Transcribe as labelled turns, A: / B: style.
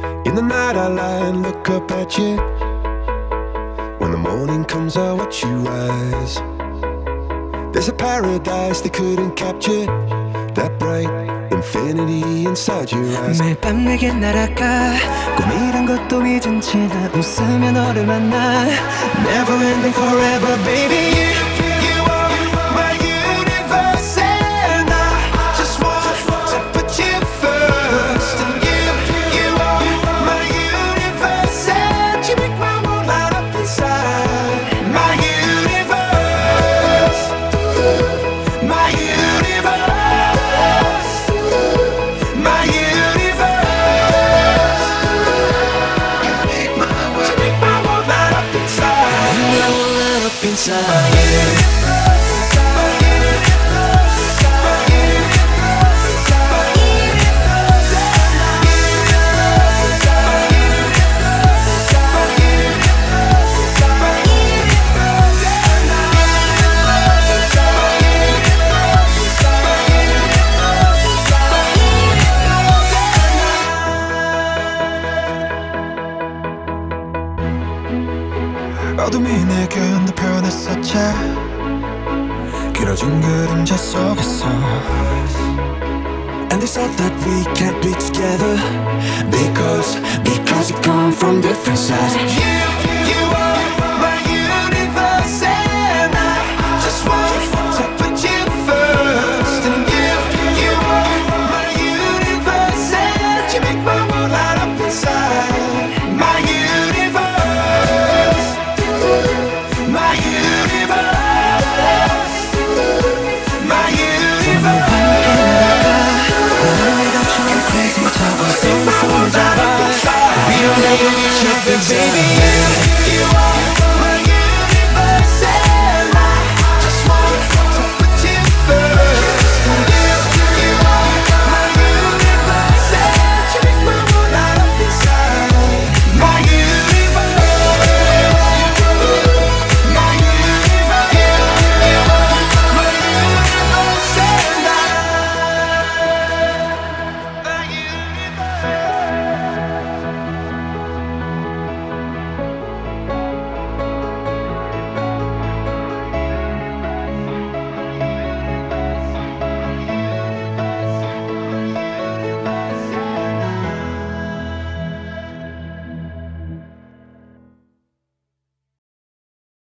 A: In the night I lie and look up at you. When the morning comes I watch you rise. There's a paradise they couldn't capture. That bright infinity inside your eyes.
B: 매일 밤 내게 날아가 꿈이란 것도 잊은 채 나 웃으며 너를 만나. Never ending forever baby.
A: You are my universe and I just want to put you first. And you are my universe and you make my world light up inside. My universe, my universe, my universe. You make my world light up inside.
B: My world light up inside.
A: 어둠이 내 건너편했었지. 길어진 그림자 속에서.
B: And they said that we can't be together because we come from different sides.